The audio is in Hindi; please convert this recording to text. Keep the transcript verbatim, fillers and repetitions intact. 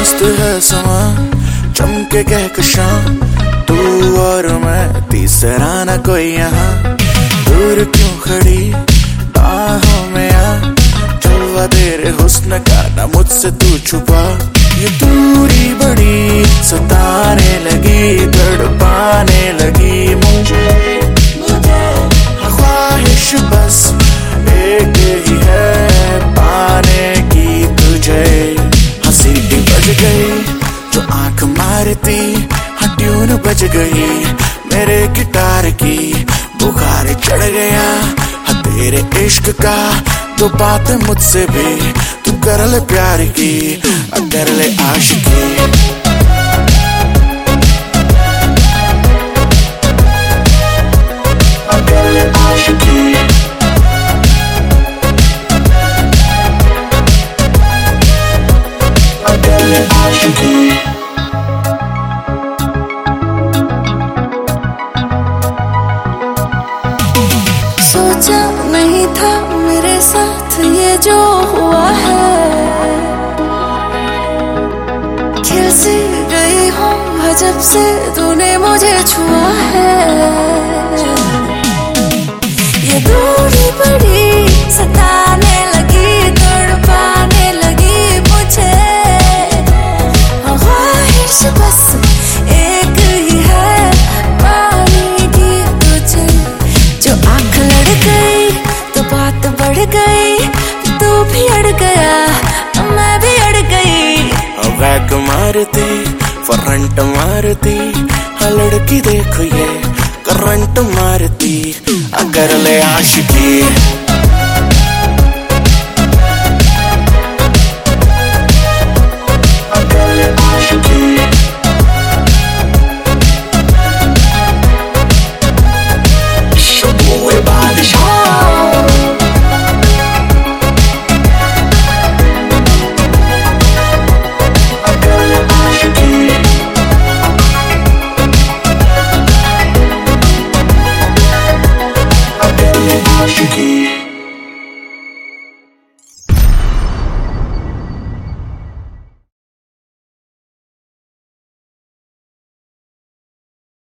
मस्त है समा, चमके कहकशां, तू और मैं, तीसरा न कोई यहाँ। दूर क्यों खड़ी बाहों में आ, जलवा तेरे हुस्न का ना मुझसे तू छुपा। ये दूरी बड़ी सताने लगी, तड़पाने लगी मुझे। ख्वाहिश बस एक ही है, पाने की तुझे। सीटी बज गई जो आंख मारती, हाँ ट्यून बज गई मेरे गिटार की। बुखार चढ़ गया हाँ तेरे इश्क का, तो बात मुझसे भी तू कर ले प्यार की, कर ले आशिकी। कर ले आशिकी, सोचा नहीं था मेरे साथ ये जो हुआ है, खिल सी गई हूँ जब से तूने मुझे छुआ है। ये दूरी बड़ी सताने लगी, तड़पाने लगी मुझे। ख्वाहिश बस एक ही है, पाने की तुझे। जो आंख लड़ गई तो बात बढ़ गई, तू भी अड़ गया मैं भी अड़ गई। बैक मारती फ्रंट मारती, हाँ लड़की देखो ये करंट मारती, अगर ले आशिकी। She